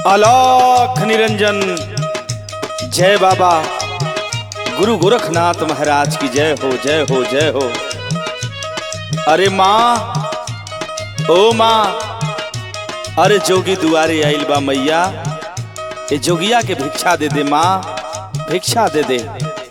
अलौख निरंजन। जय बाबा गुरु गोरखनाथ महाराज की जय हो, जय हो, जय हो। अरे माँ, ओ माँ, अरे जोगी दुआरे आइल बा मैया, ए जोगिया के भिक्षा दे दे माँ, भिक्षा दे दे।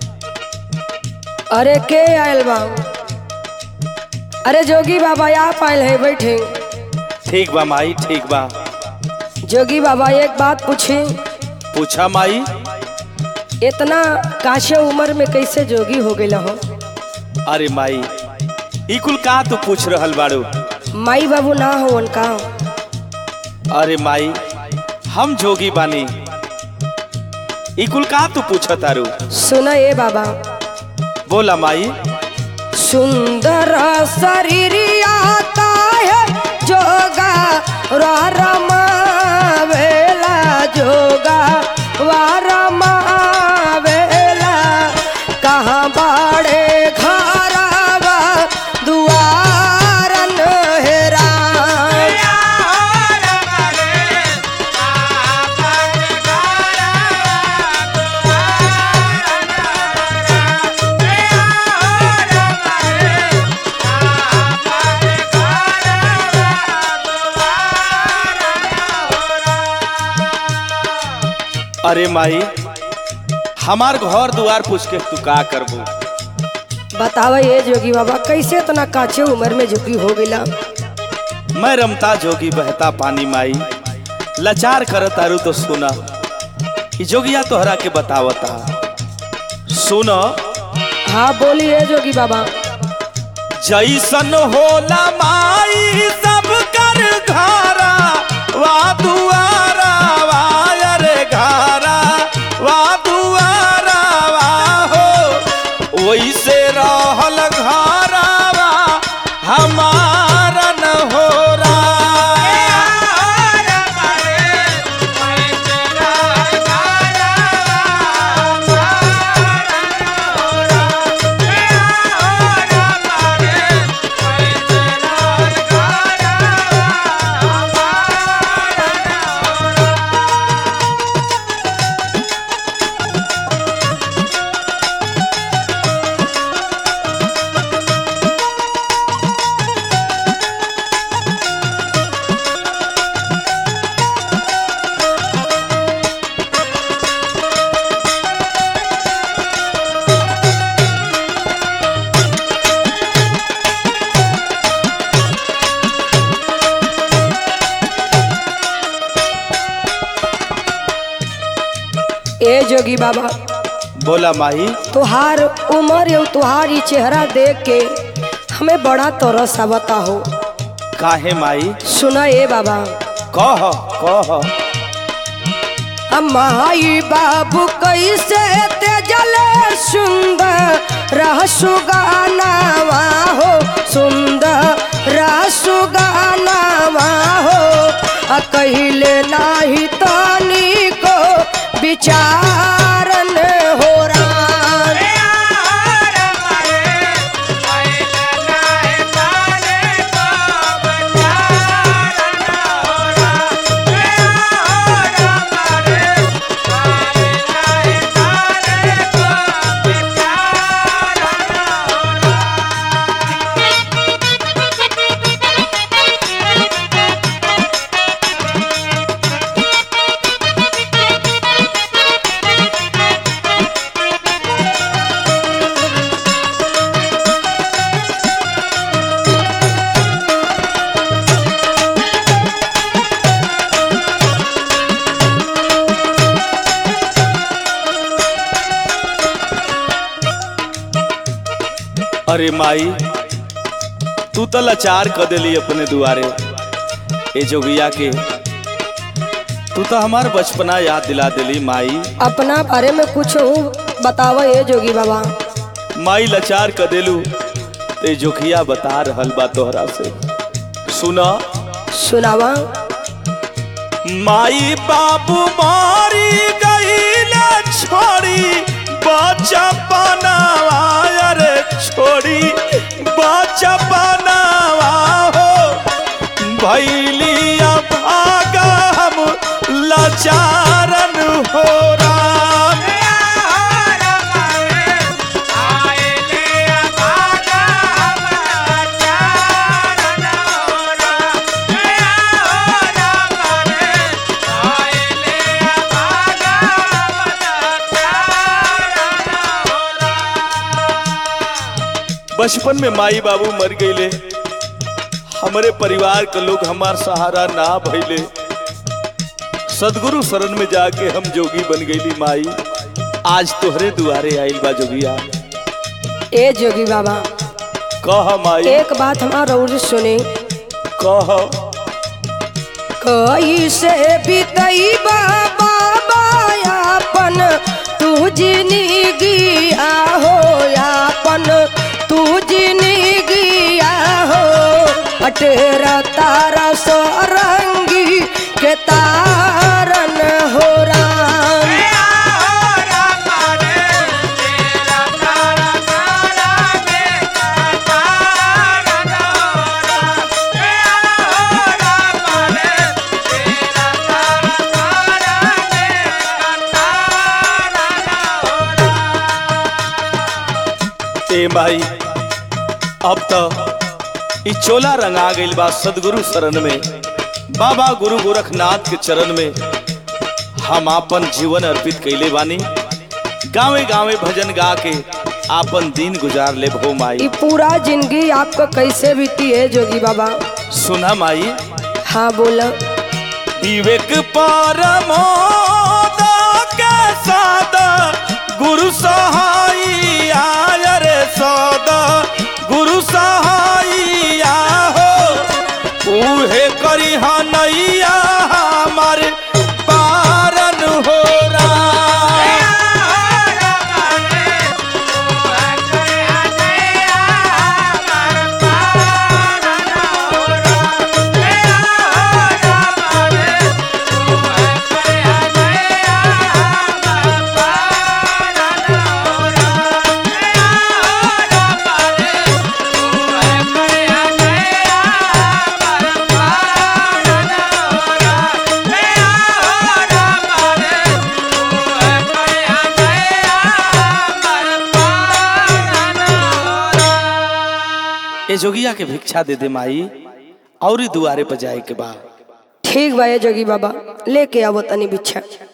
अरे के आयल बा? अरे जोगी बाबा आप आयल है, बैठे। ठीक बा माई, ठीक बा। जोगी बाबा एक बात पूछी। पूछा माई। इतना काशे उम्र में कैसे जोगी हो गए हो? अरे माई, ई कुल का तू पूछ रहल बाड़ू? माई बाबू ना हो उनका? अरे माई, हम जोगी बानी, ई कुल का तू पूछा तारू? सुना ए बाबा। बोला माई। सुंदर शरीरिया है जोगा रमा वेला, जोगा वारमा वेला, कहाँ बाड़े घरवा दुआरन हेरा। अरे माई, हमार घर दुआर पूछ के तू का करबू? बतावा ये जोगी बाबा, कैसे इतना काचे उम्र में जोगी हो गया? मैं रमता जोगी बहता पानी माई, लाचार कर तारू तो सुना, ई जोगिया तोहरा के बतावता। सुनो। हाँ बोलिए जोगी बाबा। जैसन होला माई सब कर घारा वा दुआरा वा, अरे घारा वा दुआरा वा हो, वैसे रहल घारा वा हमारा न हो रहा। ए जोगी बाबा। बोला माही। तुहार उम्र और तुहारी चेहरा देख के हमें बड़ा तरस आवता हो। काहे माई? सुना ए बाबा। कह कह। माई बाबू कैसे तेजल सुंदर सुगानावा हो, सुंदर सुगानावा हो, कहले नाही तनी को विचारन हो रहा। अरे माई, तू तो लाचार कर देली अपने दुआरे। ए जोगिया के तू तो हमार बचपना याद दिला देली माई। अपना बारे में कुछ बतावा ये जोगी बाबा। माई लाचार कर देलू ते जोगिया बता रहल बा तोहरा से। सुना। सुनावा। माई बाबू मारी गईल छोड़ी बचपनावा, अरे छोड़ी बचपनावा हो, भैलिया भागा हम लाचारन हो राम। बचपन में माई बाबू मर गईले, हमारे परिवार के लोग हमार सहारा ना भइले। सदगुरु शरण में जाके हम जोगी बन गईली माई। आज तोहरे दुआरे आइल बा जोगिया। ए जोगी बाबा कह माई। एक बात हमारा और सुने। कह। कैसे बीतई बाबा यापन तू जिंदगी आहो यापन तू जिंदगी आहो अटेरा तारा सरंगी के तारन हो राम। ए माई अब तो ई चोला रंगा गइल बा सदगुरु शरण में। बाबा गुरु गोरखनाथ के चरण में हम आपन जीवन अर्पित कैले बानी। गावे गावे भजन गा के आपन दिन गुजार ले भो माई। ये पूरा जिंदगी आपको कैसे बीती है जोगी बाबा? सुना माई। हाँ बोला। विवेक परमोद के सादा गुरु सहाई आयर सदा गुरु सहाई हो उहे करी नैया हमारे पारन हो ए जोगिया के भिक्षा दे दे माई और दुआरे पर जाए के बाद। ठीक बा जोगी बाबा लेके आवो तनी भिक्षा।